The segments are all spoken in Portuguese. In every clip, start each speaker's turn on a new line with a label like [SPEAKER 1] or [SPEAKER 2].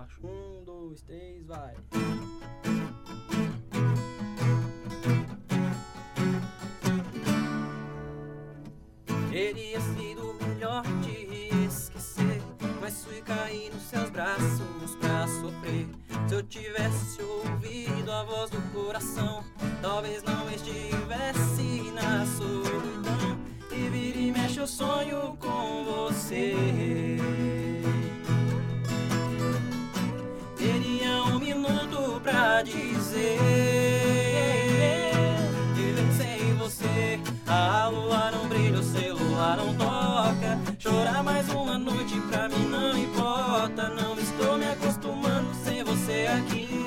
[SPEAKER 1] baixo. 1, 2, 3, vai. Teria sido melhor te esquecer, mas fui cair nos seus braços pra sofrer. Se eu tivesse ouvido a voz do coração, talvez não estivesse na solidão. E vira e mexe eu sonho com você. Teria 1 minuto pra dizer: viver sem você. A lua não brilha, o celular não toca. Chorar mais uma noite pra mim não importa. Não estou me acostumando sem você aqui.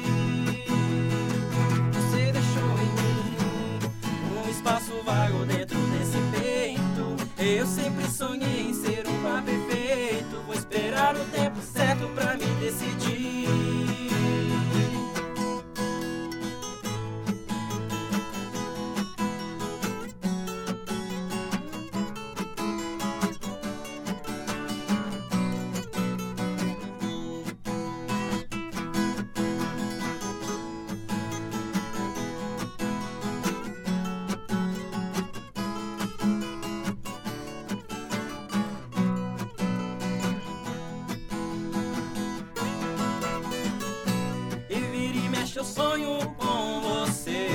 [SPEAKER 1] Você deixou em mim um espaço vago dentro desse peito. Eu sempre sonhei em ser um par perfeito. Vou esperar o tempo certo pra me decidir. Eu sonho com você.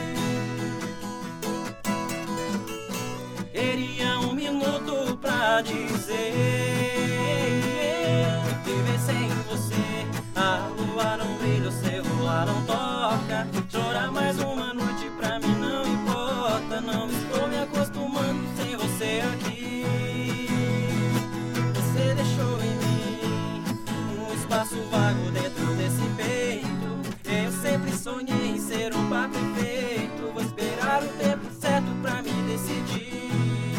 [SPEAKER 1] Teria 1 minuto pra dizer: viver sem você. A lua não brilha, o celular não toca. Chorar mais uma noite pra mim não importa. Não estou me acostumando sem você aqui. Você deixou em mim um espaço vago dentro desse peito. Eu sempre sonhei em ser um par perfeito. Vou esperar o tempo certo pra me decidir.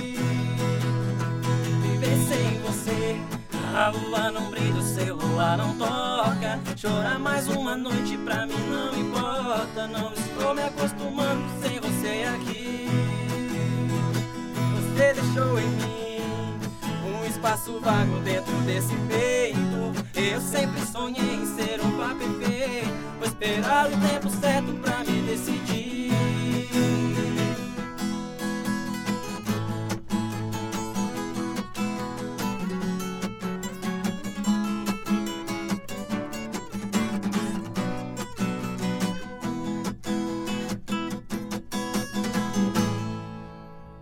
[SPEAKER 1] Viver sem você. A lua não brilha, o celular não toca. Chorar mais uma noite pra mim não importa. Não estou me acostumando sem você aqui. Você deixou em mim um espaço vago dentro desse peito. Eu sempre sonhei em ser um par perfeito. Vou esperar o tempo certo pra me decidir.